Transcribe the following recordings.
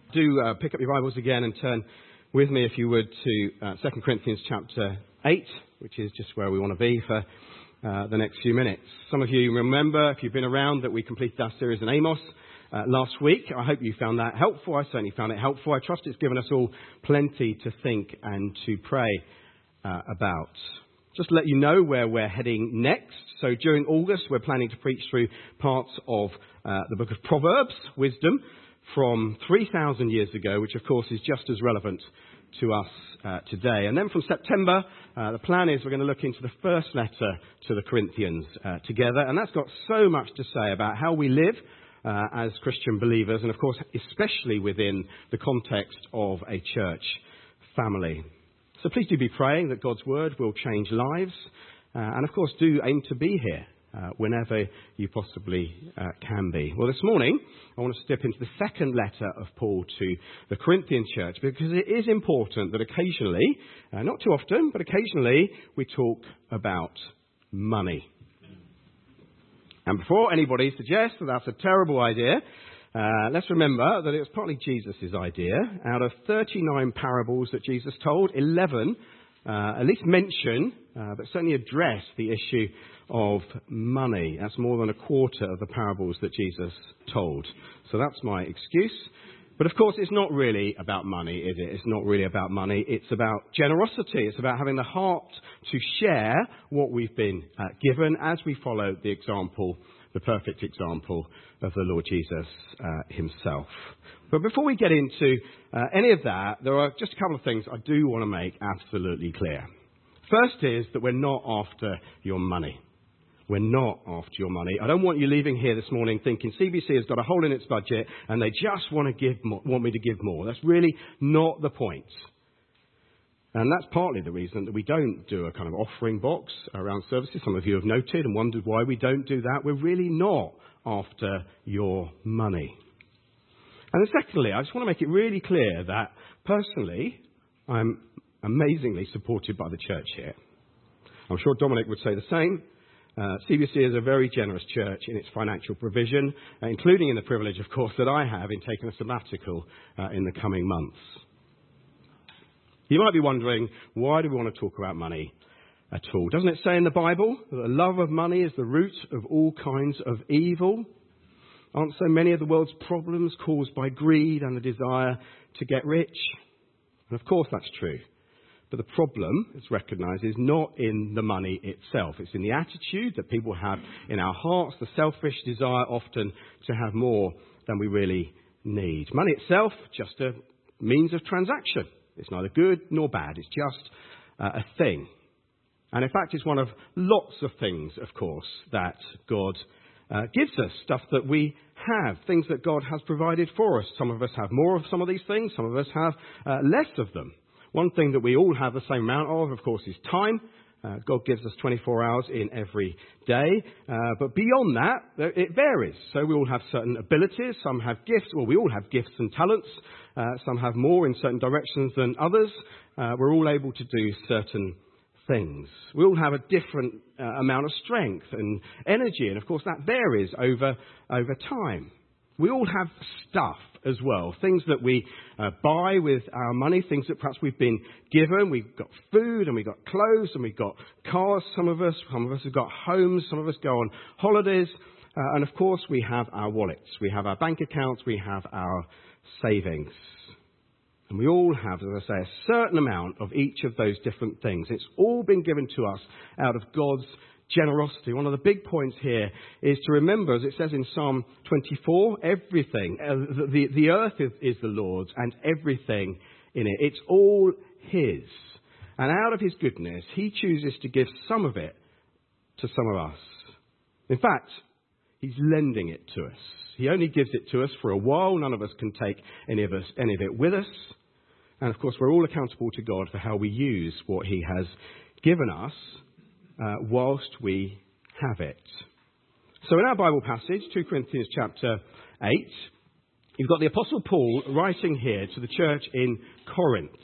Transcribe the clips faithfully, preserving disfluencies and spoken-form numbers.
Do uh, pick up your Bibles again and turn with me, if you would, to uh, Second Corinthians chapter eight, which is just where we want to be for uh, the next few minutes. Some of you remember, if you've been around, that we completed our series in Amos uh, last week. I hope you found that helpful. I certainly found it helpful. I trust it's given us all plenty to think and to pray uh, about. Just to let you know where we're heading next. So during August, we're planning to preach through parts of uh, the book of Proverbs, wisdom, from three thousand years ago, which of course is just as relevant to us uh, today. And then from September, uh, the plan is we're going to look into the first letter to the Corinthians uh, together. And that's got so much to say about how we live uh, as Christian believers, and of course, especially within the context of a church family. So please do be praying that God's word will change lives. Uh, and of course, do aim to be here Uh, whenever you possibly uh, can be. Well, this morning, I want to step into the second letter of Paul to the Corinthian church, because it is important that occasionally, uh, not too often, but occasionally, we talk about money. And before anybody suggests that that's a terrible idea, uh, let's remember that it was partly Jesus' idea. Out of thirty-nine parables that Jesus told, eleven uh, at least mention, uh, but certainly address the issue of money. That's more than a quarter of the parables that Jesus told. So that's my excuse. But of course, it's not really about money, is it? It's not really about money. It's about generosity. It's about having the heart to share what we've been uh, given as we follow the example, the perfect example of the Lord Jesus uh, himself. But before we get into uh, any of that, there are just a couple of things I do want to make absolutely clear. First is that we're not after your money. We're not after your money. I don't want you leaving here this morning thinking C B C has got a hole in its budget and they just want to give more, want me to give more. That's really not the point. And that's partly the reason that we don't do a kind of offering box around services. Some of you have noted and wondered why we don't do that. We're really not after your money. And then secondly, I just want to make it really clear that personally, I'm amazingly supported by the church here. I'm sure Dominic would say the same. Uh, C B C is a very generous church in its financial provision, uh, including in the privilege, of course, that I have in taking a sabbatical uh, in the coming months. You might be wondering, why do we want to talk about money at all? Doesn't it say in the Bible that the love of money is the root of all kinds of evil? Aren't so many of the world's problems caused by greed and the desire to get rich? And of course that's true. But the problem, it's recognised, is not in the money itself. It's in the attitude that people have in our hearts, the selfish desire often to have more than we really need. Money itself, just a means of transaction. It's neither good nor bad. It's just uh, a thing. And in fact, it's one of lots of things, of course, that God uh, gives us. Stuff that we have, things that God has provided for us. Some of us have more of some of these things. Some of us have uh, less of them. One thing that we all have the same amount of, of course, is time. Uh, God gives us twenty-four hours in every day. Uh, but beyond that, it varies. So we all have certain abilities. Some have gifts. Well, we all have gifts and talents. Uh, some have more in certain directions than others. Uh, we're all able to do certain things. We all have a different uh, amount of strength and energy. And, of course, that varies over, over time. We all have stuff as well, things that we uh, buy with our money, things that perhaps we've been given. We've got food and we've got clothes and we've got cars, some of us. Some of us have got homes. Some of us go on holidays. Uh, and, of course, we have our wallets. We have our bank accounts. We have our savings. And we all have, as I say, a certain amount of each of those different things. It's all been given to us out of God's generosity. One of the big points here is to remember, as it says in Psalm twenty-four, everything, uh, the, the earth is, is the Lord's and everything in it. It's all his. And out of his goodness, he chooses to give some of it to some of us. In fact, he's lending it to us. He only gives it to us for a while. None of us can take any of us, any of it with us. And of course, we're all accountable to God for how we use what he has given us, Uh, whilst we have it. So in our Bible passage, two Corinthians chapter eight, you've got the Apostle Paul writing here to the church in Corinth,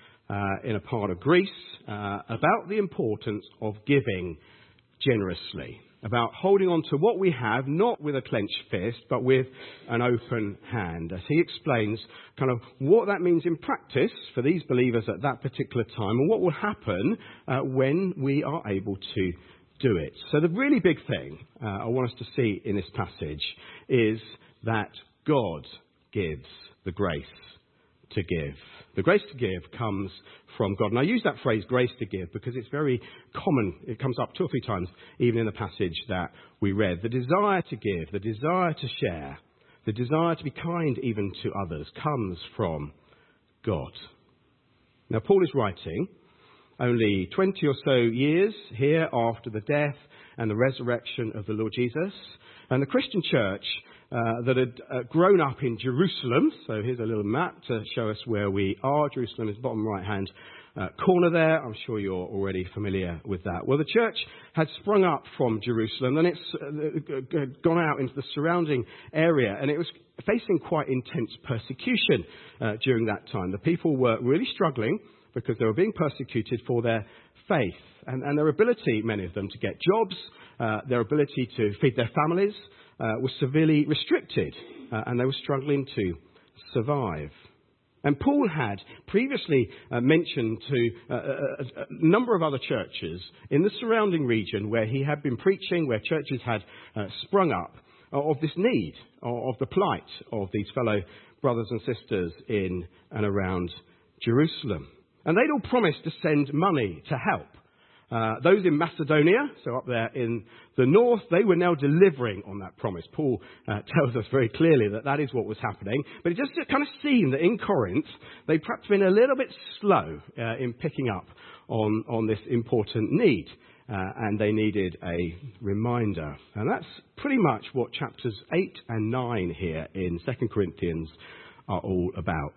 uh, in a part of Greece, uh, about the importance of giving generously. about holding on to what we have, not with a clenched fist, but with an open hand, as he explains kind of what that means in practice for these believers at that particular time and what will happen uh, when we are able to do it. So the really big thing uh, I want us to see in this passage is that God gives the grace to give. The grace to give comes from God. And I use that phrase, grace to give, because it's very common. It comes up two or three times, even in the passage that we read. The desire to give, the desire to share, the desire to be kind even to others comes from God. Now, Paul is writing only twenty or so years here after the death and the resurrection of the Lord Jesus. And the Christian church uh, that had uh, grown up in Jerusalem, so here's a little map to show us where we are. Jerusalem is bottom right-hand uh, corner there. I'm sure you're already familiar with that. Well, the church had sprung up from Jerusalem, and it's uh, gone out into the surrounding area, and it was facing quite intense persecution uh, during that time. The people were really struggling because they were being persecuted for their faith and, and their ability, many of them, to get jobs, uh, their ability to feed their families uh, was severely restricted, uh, and they were struggling to survive. And Paul had previously uh, mentioned to uh, a, a number of other churches in the surrounding region where he had been preaching, where churches had uh, sprung up, uh, of this need, of, of the plight of these fellow brothers and sisters in and around Jerusalem. And they'd all promised to send money to help. Uh, those in Macedonia, so up there in the north, they were now delivering on that promise. Paul uh, tells us very clearly that that is what was happening. But it just kind of seemed that in Corinth, they'd perhaps been a little bit slow uh, in picking up on, on this important need. Uh, and they needed a reminder. And that's pretty much what chapters eight and nine here in Second Corinthians are all about.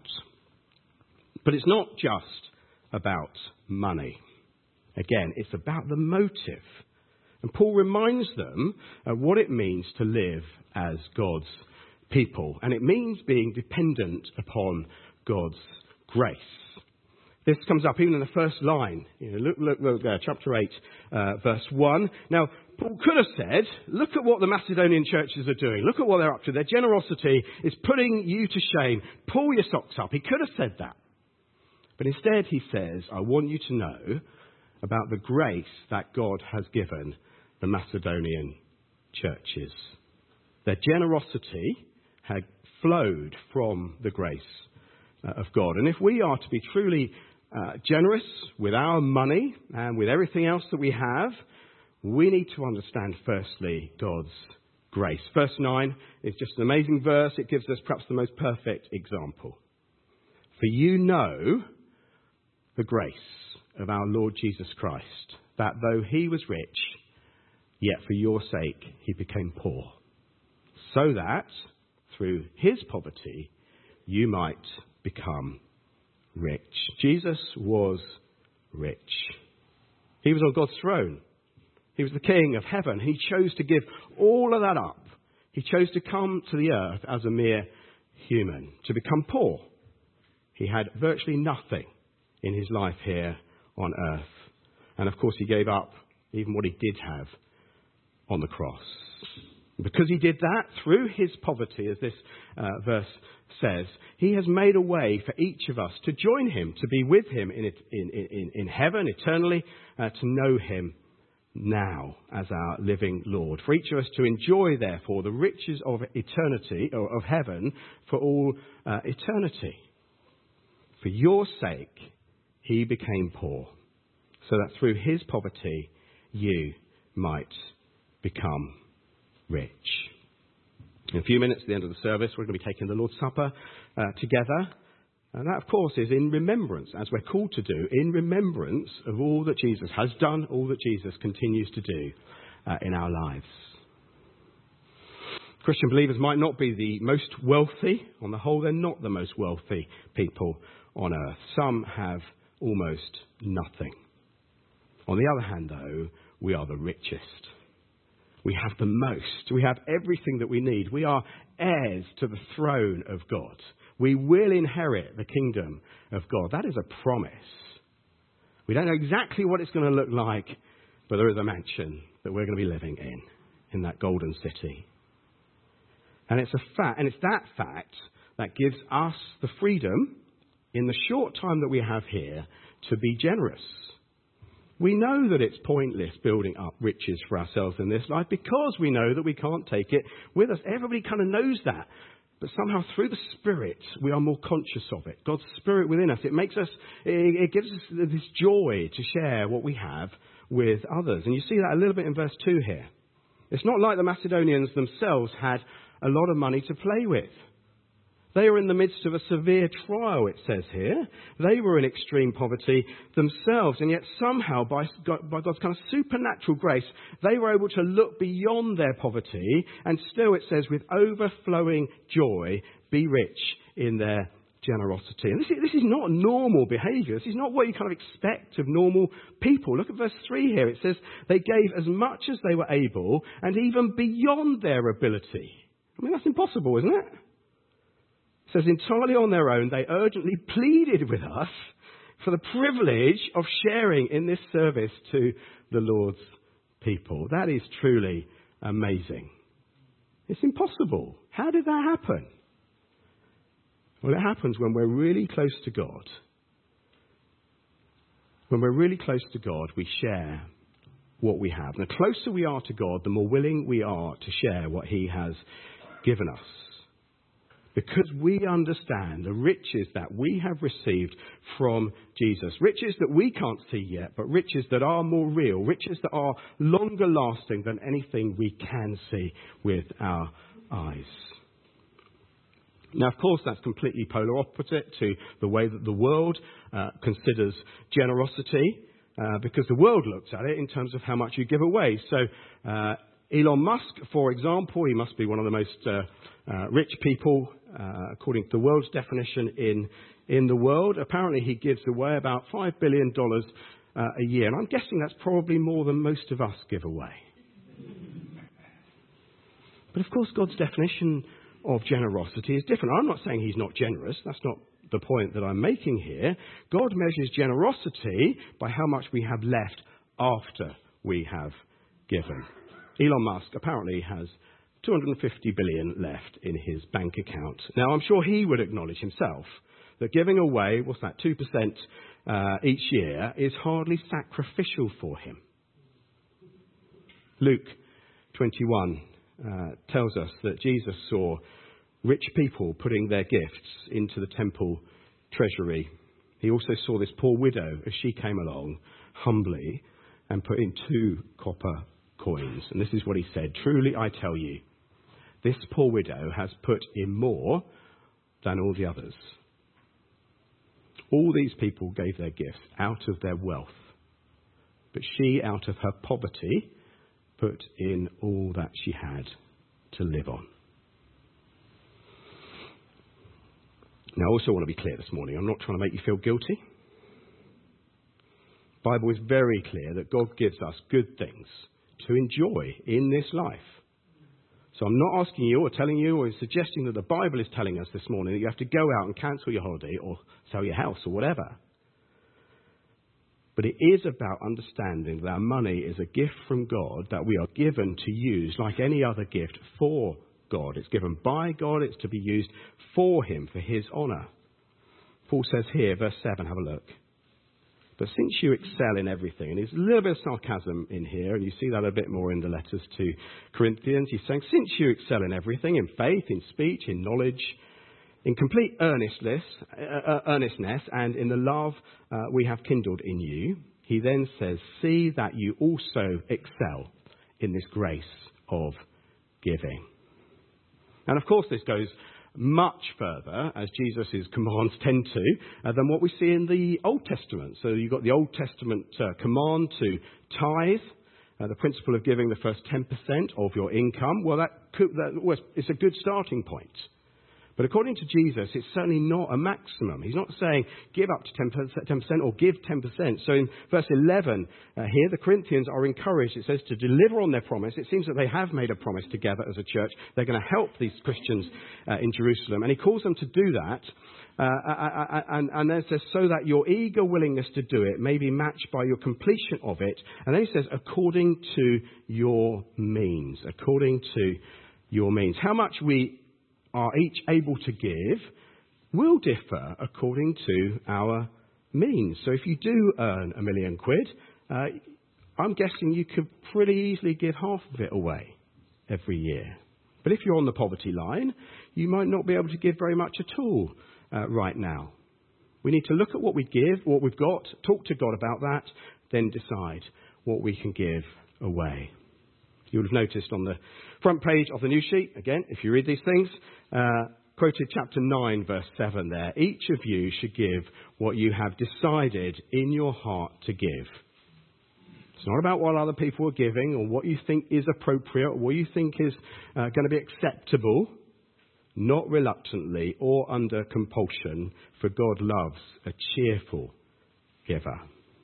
But it's not just about money. Again, it's about the motive. And Paul reminds them of what it means to live as God's people. And it means being dependent upon God's grace. This comes up even in the first line. You know, look, look, look there, chapter eight, uh, verse one. Now, Paul could have said, look at what the Macedonian churches are doing. Look at what they're up to. Their generosity is putting you to shame. Pull your socks up. He could have said that. But instead he says, I want you to know about the grace that God has given the Macedonian churches. Their generosity had flowed from the grace uh, of God. And if we are to be truly uh, generous with our money and with everything else that we have, we need to understand firstly God's grace. Verse nine is just an amazing verse. It gives us perhaps the most perfect example. For you know the grace of our Lord Jesus Christ, that though he was rich, yet for your sake he became poor, so that through his poverty you might become rich. Jesus was rich. He was on God's throne. He was the King of heaven. He chose to give all of that up. He chose to come to the earth as a mere human, to become poor. He had virtually nothing in his life here on earth. And of course he gave up even what he did have on the cross. Because he did that through his poverty, as this uh, verse says, he has made a way for each of us to join him, to be with him in, it, in, in, in heaven eternally, uh, to know him now as our living Lord. For each of us to enjoy, therefore, the riches of eternity, or of heaven, for all uh, eternity. For your sake, he became poor, so that through his poverty you might become rich. In a few minutes at the end of the service, we're going to be taking the Lord's Supper uh, together. And that, of course, is in remembrance, as we're called to do, in remembrance of all that Jesus has done, all that Jesus continues to do uh, in our lives. Christian believers might not be the most wealthy. On the whole, they're not the most wealthy people on earth. Some have almost nothing. On the other hand, though, we are the richest. We have the most. We have everything that we need. We are heirs to the throne of God. We will inherit the kingdom of God. That is a promise. We don't know exactly what it's going to look like, but there is a mansion that we're going to be living in. in that golden city. And it's a fact, and it's that fact that gives us the freedom in the short time that we have here to be generous. We know that it's pointless building up riches for ourselves in this life because we know that we can't take it with us. Everybody kind of knows that. But somehow through the Spirit, we are more conscious of it. God's Spirit within us, it makes us, it gives us this joy to share what we have with others. And you see that a little bit in verse two here. It's not like the Macedonians themselves had a lot of money to play with. They were in the midst of a severe trial, it says here. They were in extreme poverty themselves, and yet somehow, by, God, by God's kind of supernatural grace, they were able to look beyond their poverty, and still, it says, with overflowing joy, be rich in their generosity. And this is, this is not normal behaviour. This is not what you kind of expect of normal people. Look at verse three here. It says, they gave as much as they were able, and even beyond their ability. I mean, that's impossible, isn't it? It says, entirely on their own, they urgently pleaded with us for the privilege of sharing in this service to the Lord's people. That is truly amazing. It's impossible. How did that happen? Well, it happens when we're really close to God. When we're really close to God, we share what we have. And the closer we are to God, the more willing we are to share what He has given us. Because we understand the riches that we have received from Jesus. Riches that we can't see yet, but riches that are more real. Riches that are longer lasting than anything we can see with our eyes. Now, of course, that's completely polar opposite to the way that the world uh, considers generosity. Uh, because the world looks at it in terms of how much you give away. So, uh, Elon Musk, for example, he must be one of the most uh, uh, rich people, uh, according to the world's definition in in the world. Apparently, he gives away about five billion dollars uh, a year. And I'm guessing that's probably more than most of us give away. But, of course, God's definition of generosity is different. I'm not saying he's not generous. That's not the point that I'm making here. God measures generosity by how much we have left after we have given. Elon Musk apparently has two hundred fifty billion dollars left in his bank account. Now, I'm sure he would acknowledge himself that giving away, what's that, two percent uh, each year is hardly sacrificial for him. Luke twenty-one uh, tells us that Jesus saw rich people putting their gifts into the temple treasury. He also saw this poor widow as she came along humbly and put in two copper coins. And this is what he said, truly I tell you, this poor widow has put in more than all the others. All these people gave their gifts out of their wealth, but she, out of her poverty, put in all that she had to live on. Now, I also want to be clear this morning. I'm not trying to make you feel guilty. The Bible is very clear that God gives us good things to enjoy in this life. So I'm not asking you or telling you or suggesting that the Bible is telling us this morning that you have to go out and cancel your holiday or sell your house or whatever. But it is about understanding that our money is a gift from God that we are given to use like any other gift for God. It's given by God. It's to be used for Him, for His honour. Paul says here, verse seven, have a look. But since you excel in everything, and there's a little bit of sarcasm in here, and you see that a bit more in the letters to Corinthians. He's saying, since you excel in everything, in faith, in speech, in knowledge, in complete earnestness, uh, earnestness and in the love uh, we have kindled in you, he then says, see that you also excel in this grace of giving. And of course this goes much further, as Jesus' commands tend to, uh, than what we see in the Old Testament. So you've got the Old Testament uh, command to tithe, uh, the principle of giving the first ten percent of your income. Well, that, could, that well, it's a good starting point. But according to Jesus, it's certainly not a maximum. He's not saying give up to ten percent or give ten percent. So in verse eleven uh, here, the Corinthians are encouraged, it says, to deliver on their promise. It seems that they have made a promise together as a church. They're going to help these Christians uh, in Jerusalem. And he calls them to do that Uh, and, and then it says, so that your eager willingness to do it may be matched by your completion of it. And then it says, according to your means. According to your means. How much we are each able to give will differ according to our means. So if you do earn a million quid, uh, I'm guessing you could pretty easily give half of it away every year. But if you're on the poverty line, you might not be able to give very much at all uh, right now. We need to look at what we give, what we've got, talk to God about that, then decide what we can give away. You'll have noticed on the front page of the news sheet, again, if you read these things, uh, quoted chapter nine, verse seven there. Each of you should give what you have decided in your heart to give. It's not about what other people are giving or what you think is appropriate or what you think is uh, going to be acceptable, not reluctantly or under compulsion, for God loves a cheerful giver.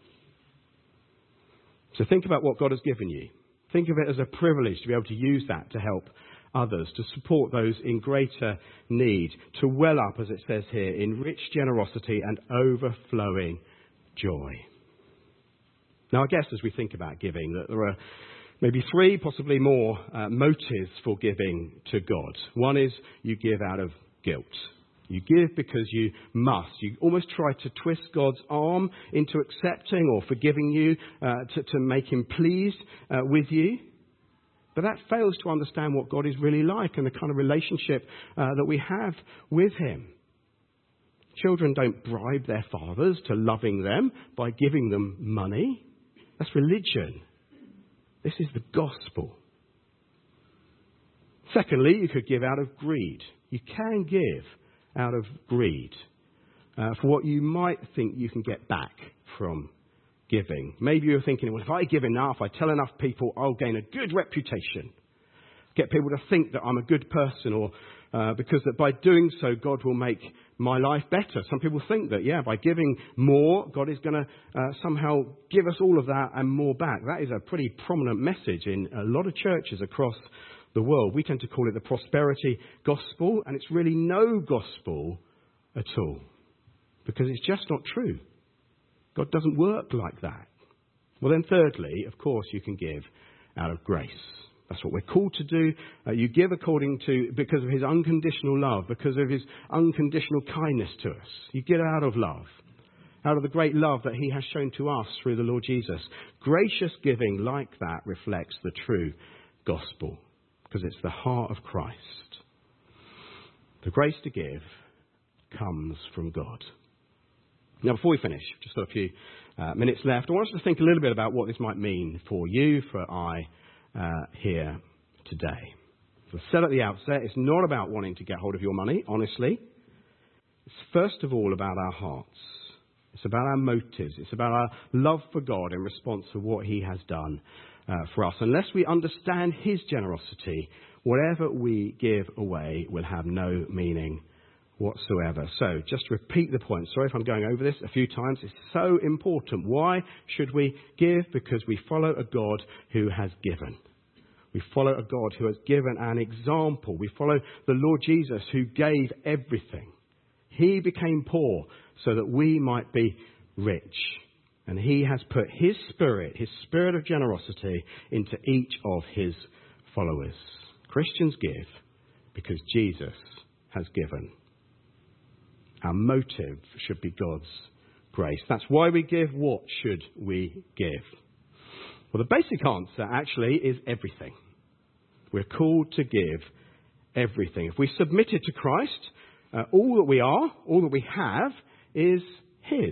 So think about what God has given you. Think of it as a privilege to be able to use that to help others, to support those in greater need, to well up, as it says here, in rich generosity and overflowing joy. Now, I guess as we think about giving, that there are maybe three, possibly more, uh, motives for giving to God. One is you give out of guilt. You give because you must. You almost try to twist God's arm into accepting or forgiving you uh, to, to make him pleased uh, with you. But that fails to understand what God is really like and the kind of relationship uh, that we have with him. Children don't bribe their fathers to loving them by giving them money. That's religion. This is the gospel. Secondly, you could give out of greed. You can give out of greed uh, for what you might think you can get back from giving. Maybe you're thinking, well, if I give enough, I tell enough people, I'll gain a good reputation. Get people to think that I'm a good person, or uh, because that by doing so, God will make my life better. Some people think that, yeah, by giving more, God is going to uh, somehow give us all of that and more back. That is a pretty prominent message in a lot of churches across the world. We tend to call it the prosperity gospel, and it's really no gospel at all, because it's just not true. God doesn't work like that. Well, then thirdly, of course, you can give out of grace. That's what we're called to do. Uh, you give according to, because of his unconditional love, because of his unconditional kindness to us. You give out of love, out of the great love that he has shown to us through the Lord Jesus. Gracious giving like that reflects the true gospel, because it's the heart of Christ. The grace to give comes from God. Now, before we finish, just got a few uh, minutes left, I want us to think a little bit about what this might mean for you, for I, uh, here today. As I said at the outset, it's not about wanting to get hold of your money, honestly. It's first of all about our hearts. It's about our motives. It's about our love for God in response to what he has done uh, for us. Unless we understand his generosity, whatever we give away will have no meaning whatsoever. So, just to repeat the point. Sorry if I'm going over this a few times. It's so important. Why should we give? Because we follow a God who has given. We follow a God who has given an example. We follow the Lord Jesus, who gave everything. He became poor so that we might be rich. And he has put his spirit, his spirit of generosity, into each of his followers. Christians give because Jesus has given. Our motive should be God's grace. That's why we give. What should we give? Well, the basic answer actually is everything. We're called to give everything. If we submit it to Christ, uh, all that we are, all that we have, is his.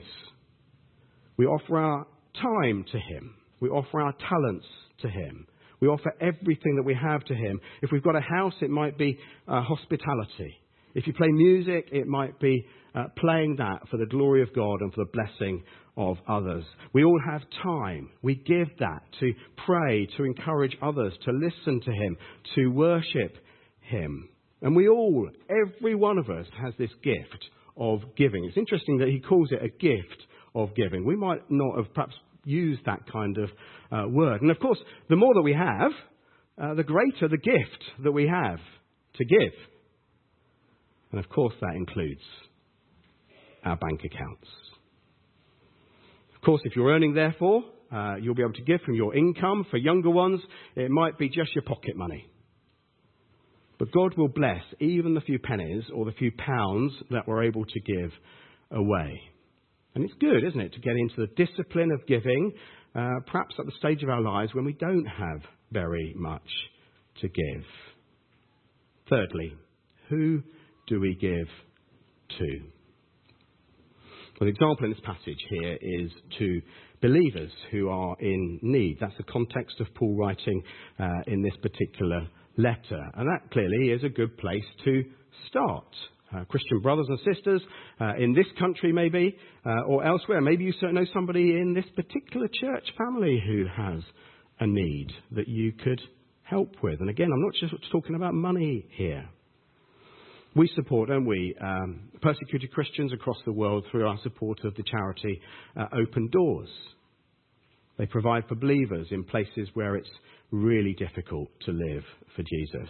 We offer our time to him. We offer our talents to him. We offer everything that we have to him. If we've got a house, it might be uh, hospitality. If you play music, it might be uh, playing that for the glory of God and for the blessing of others. We all have time. We give that to pray, to encourage others, to listen to him, to worship him. And we all, every one of us, has this gift of giving. It's interesting that he calls it a gift of giving. We might not have perhaps used that kind of uh, word. And of course, the more that we have, uh, the greater the gift that we have to give. And of course, that includes our bank accounts. Of course, if you're earning, therefore, uh, you'll be able to give from your income. For younger ones, it might be just your pocket money. But God will bless even the few pennies or the few pounds that we're able to give away. And it's good, isn't it, to get into the discipline of giving, uh, perhaps at the stage of our lives when we don't have very much to give. Thirdly, who do we give to? Well, the example in this passage here is to believers who are in need. That's the context of Paul writing uh, in this particular letter. And that clearly is a good place to start. Uh, Christian brothers and sisters uh, in this country maybe, uh, or elsewhere. Maybe you know somebody in this particular church family who has a need that you could help with. And again, I'm not just talking about money here. We support, don't we, um, persecuted Christians across the world through our support of the charity uh, Open Doors. They provide for believers in places where it's really difficult to live for Jesus.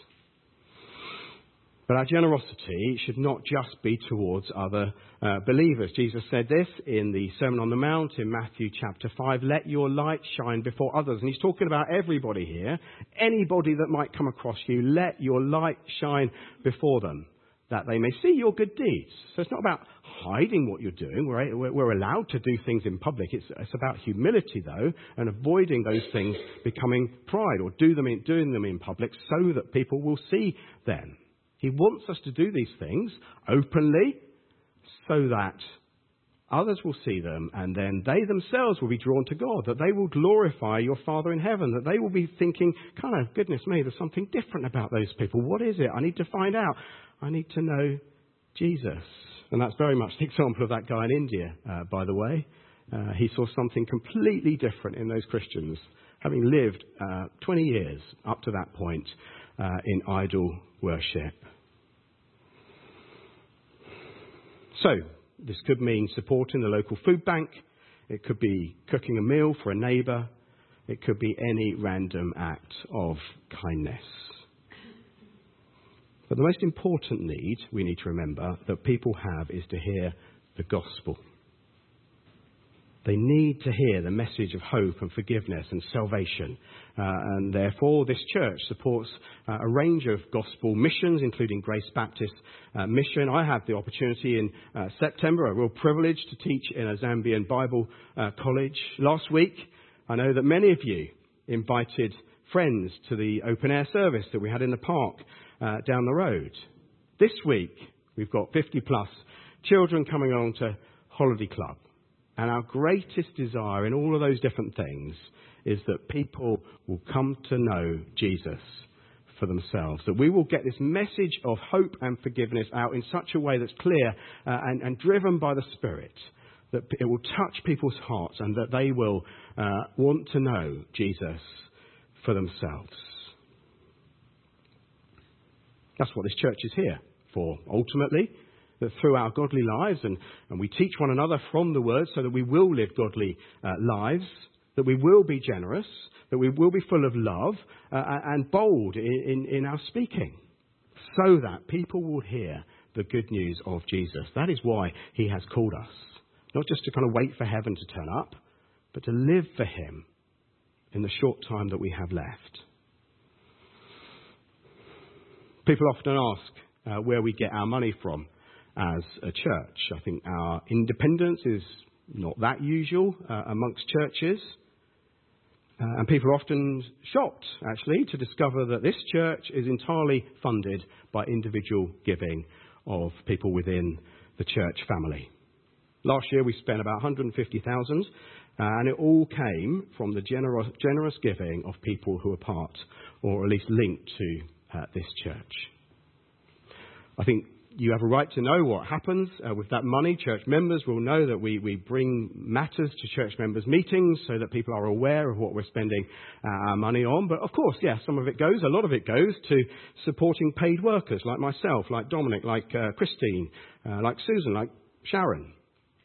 But our generosity should not just be towards other uh, believers. Jesus said this in the Sermon on the Mount in Matthew chapter five, let your light shine before others. And he's talking about everybody here, anybody that might come across you, let your light shine before them, that they may see your good deeds. So it's not about hiding what you're doing. We're, we're allowed to do things in public. It's, it's about humility, though, and avoiding those things becoming pride or do them in, doing them in public so that people will see them. He wants us to do these things openly so that others will see them and then they themselves will be drawn to God, that they will glorify your Father in heaven, that they will be thinking, kind of, goodness me, there's something different about those people. What is it? I need to find out. I need to know Jesus. And that's very much the example of that guy in India, uh, by the way. Uh, he saw something completely different in those Christians, having lived uh, twenty years up to that point uh, in idol worship. So, this could mean supporting the local food bank. It could be cooking a meal for a neighbour. It could be any random act of kindness. But the most important need we need to remember that people have is to hear the gospel. They need to hear the message of hope and forgiveness and salvation. Uh, and therefore, this church supports uh, a range of gospel missions, including Grace Baptist uh, Mission. I had the opportunity in uh, September, a real privilege, to teach in a Zambian Bible uh, college. Last week, I know that many of you invited friends to the open-air service that we had in the park uh, down the road. This week, we've got fifty plus children coming along to Holiday Club. And our greatest desire in all of those different things is that people will come to know Jesus for themselves. That we will get this message of hope and forgiveness out in such a way that's clear uh, and, and driven by the Spirit. That it will touch people's hearts and that they will uh, want to know Jesus for themselves. That's what this church is here for, ultimately. That through our godly lives, and, and we teach one another from the Word so that we will live godly uh, lives, that we will be generous, that we will be full of love uh, and bold in, in, in our speaking, so that people will hear the good news of Jesus. That is why he has called us, not just to kind of wait for heaven to turn up, but to live for him in the short time that we have left. People often ask uh, where we get our money from as a church. I think our independence is not that usual uh, amongst churches. Uh, and people are often shocked, actually, to discover that this church is entirely funded by individual giving of people within the church family. Last year we spent about one hundred fifty thousand dollars, uh, and it all came from the generous, generous giving of people who are part, or at least linked to, uh, this church. I think you have a right to know what happens uh, with that money. Church members will know that we, we bring matters to church members' meetings so that people are aware of what we're spending uh, our money on. But of course, yes, some of it goes, a lot of it goes to supporting paid workers like myself, like Dominic, like uh, Christine, uh, like Susan, like Sharon.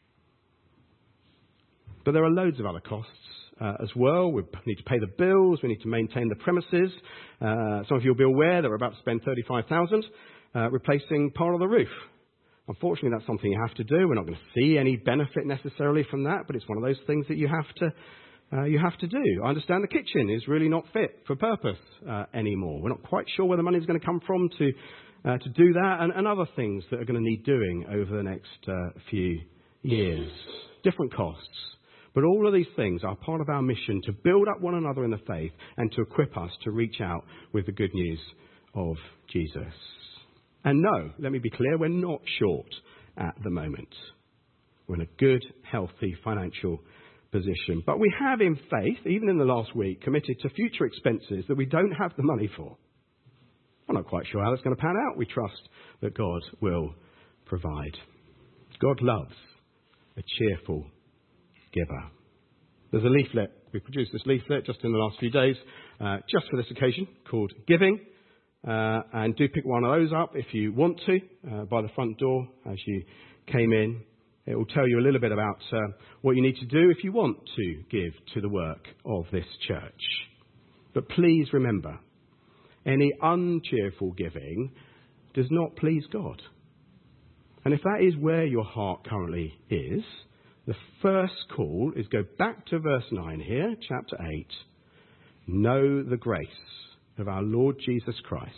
But there are loads of other costs uh, as well. We need to pay the bills. We need to maintain the premises. Uh, some of you will be aware that we're about to spend thirty-five thousand dollars Uh, replacing part of the roof Unfortunately, that's something you have to do. We're not going to see any benefit necessarily from that, but it's one of those things that you have to uh, you have to do. I understand the kitchen is really not fit for purpose uh, anymore. We're not quite sure where the money is going to come from to uh, to do that, and, and other things that are going to need doing over the next uh, few years. Different costs. But all of these things are part of our mission to build up one another in the faith and to equip us to reach out with the good news of Jesus. And no, let me be clear, we're not short at the moment. We're in a good, healthy financial position. But we have in faith, even in the last week, committed to future expenses that we don't have the money for. We're not quite sure how that's going to pan out. We trust that God will provide. God loves a cheerful giver. There's a leaflet. We produced this leaflet just in the last few days, uh, just for this occasion, called Giving. Uh, and do pick one of those up if you want to, uh, by the front door as you came in. It will tell you a little bit about uh, what you need to do if you want to give to the work of this church. But please remember, any uncheerful giving does not please God. And if that is where your heart currently is, the first call is go back to verse nine here, chapter eight. Know the grace of our Lord Jesus Christ,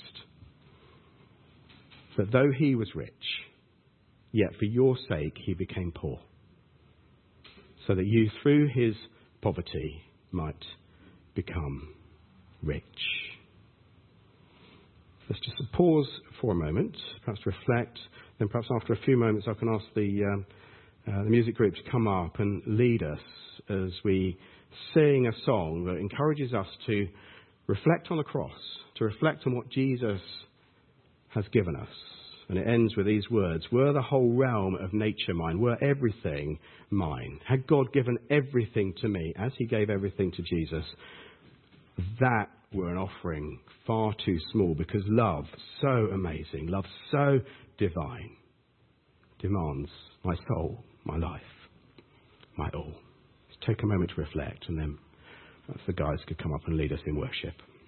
that though he was rich, yet for your sake he became poor, so that you through his poverty might become rich. Let's just pause for a moment, perhaps reflect, then perhaps after a few moments I can ask the, um, uh, the music group to come up and lead us as we sing a song that encourages us to reflect on the cross, to reflect on what Jesus has given us. And it ends with these words: were the whole realm of nature mine, were everything mine, had God given everything to me as he gave everything to Jesus, that were an offering far too small, because love, so amazing, love so divine, demands my soul, my life, my all. Let's take a moment to reflect, and then perhaps the guys could come up and lead us in worship.